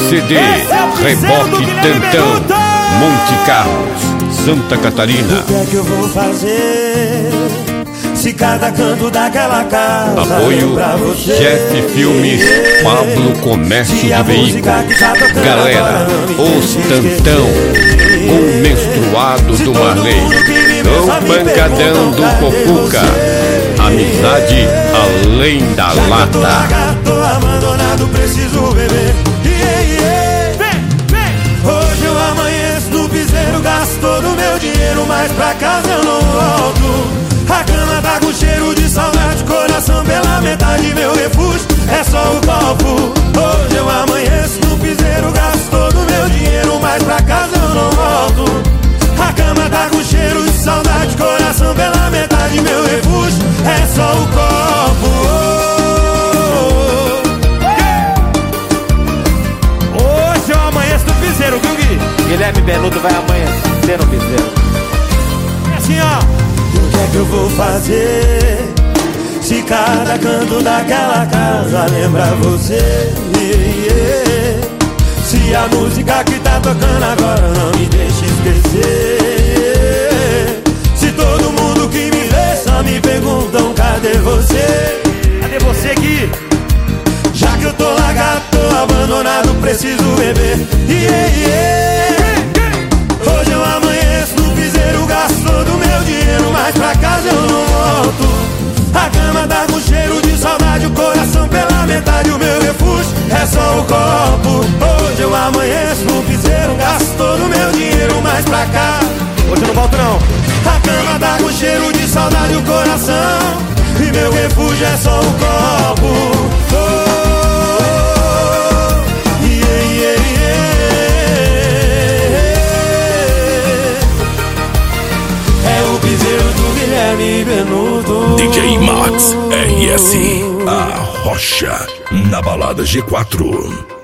CD, Reboque Tantão, Monte Carlos, Santa Catarina. O que é que eu vou fazer se cada canto daquela casa Apoio Chefe Filmes, Pablo Comércio de Veículos. Galera, Os Tantão, o menstruado do Marley, o pancadão do Cocuca, amizade além da lata. Tô abandonado, preciso beber. Hoje eu amanheço no piseiro, gasto todo o meu dinheiro, mas pra casa eu não volto. A cama tá com cheiro de saudade, coração pela metade, meu refúgio é só o copo. Hoje eu amanheço no piseiro, gasto todo o meu dinheiro, mas pra casa eu não volto. A cama tá com cheiro de saudade, coração pela metade, meu refúgio é só o copo. Hoje eu amanheço no piseiro, viu, Gui? Guilherme Benuto vai amanhecer no piseiro. É assim, ó. O que é que eu vou fazer se cada canto daquela casa lembra você? Se a música que tá tocando agora não me deixa esquecer. Se todo mundo que me vê só me perguntam cadê você? Cadê você, Gui? Já que eu tô largado, tô abandonado, preciso beber. Hoje eu amanheço no piseiro, gasto todo o meu dinheiro, mas pra casa eu não volto. A cama tá com cheiro de saudade, o coração pela metade, o meu refúgio é só o copo. Hoje eu amanheço no piseiro, gasto todo o meu dinheiro, mas pra cá hoje eu não volto não. a cama tá com cheiro de saudade, o coração, e meu refúgio é só o copo. Guilherme Benuto, DJ Max RS, a Rocha, na balada G4.